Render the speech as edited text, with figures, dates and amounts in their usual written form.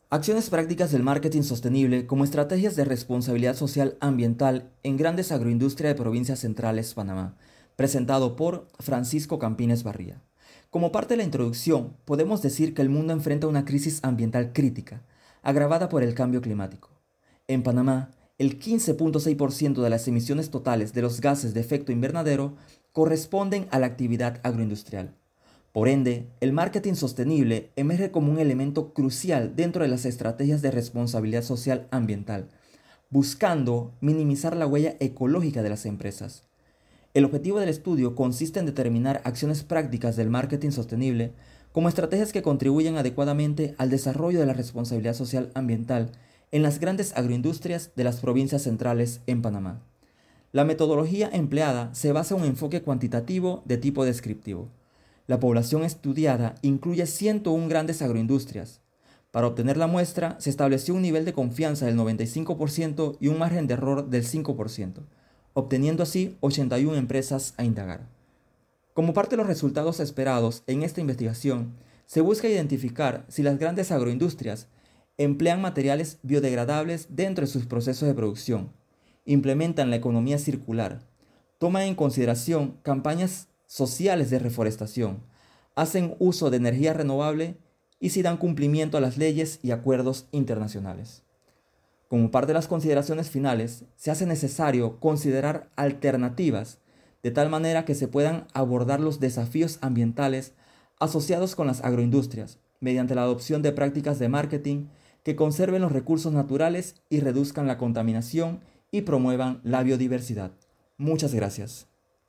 Acciones prácticas del marketing sostenible como estrategias de responsabilidad social ambiental en grandes agroindustrias de provincias centrales, Panamá, presentado por Francisco Campines Barría. Como parte de la introducción, podemos decir que el mundo enfrenta una crisis ambiental crítica, agravada por el cambio climático. En Panamá, el 15.6% de las emisiones totales de los gases de efecto invernadero corresponden a la actividad agroindustrial. Por ende, el marketing sostenible emerge como un elemento crucial dentro de las estrategias de responsabilidad social ambiental, buscando minimizar la huella ecológica de las empresas. El objetivo del estudio consiste en determinar acciones prácticas del marketing sostenible como estrategias que contribuyen adecuadamente al desarrollo de la responsabilidad social ambiental en las grandes agroindustrias de las provincias centrales en Panamá. La metodología empleada se basa en un enfoque cuantitativo de tipo descriptivo. La población estudiada incluye 101 grandes agroindustrias. Para obtener la muestra, se estableció un nivel de confianza del 95% y un margen de error del 5%, obteniendo así 81 empresas a indagar. Como parte de los resultados esperados en esta investigación, se busca identificar si las grandes agroindustrias emplean materiales biodegradables dentro de sus procesos de producción, implementan la economía circular, toman en consideración campañas sociales de reforestación, hacen uso de energía renovable y si dan cumplimiento a las leyes y acuerdos internacionales. Como parte de las consideraciones finales, se hace necesario considerar alternativas de tal manera que se puedan abordar los desafíos ambientales asociados con las agroindustrias mediante la adopción de prácticas de marketing que conserven los recursos naturales y reduzcan la contaminación y promuevan la biodiversidad. Muchas gracias.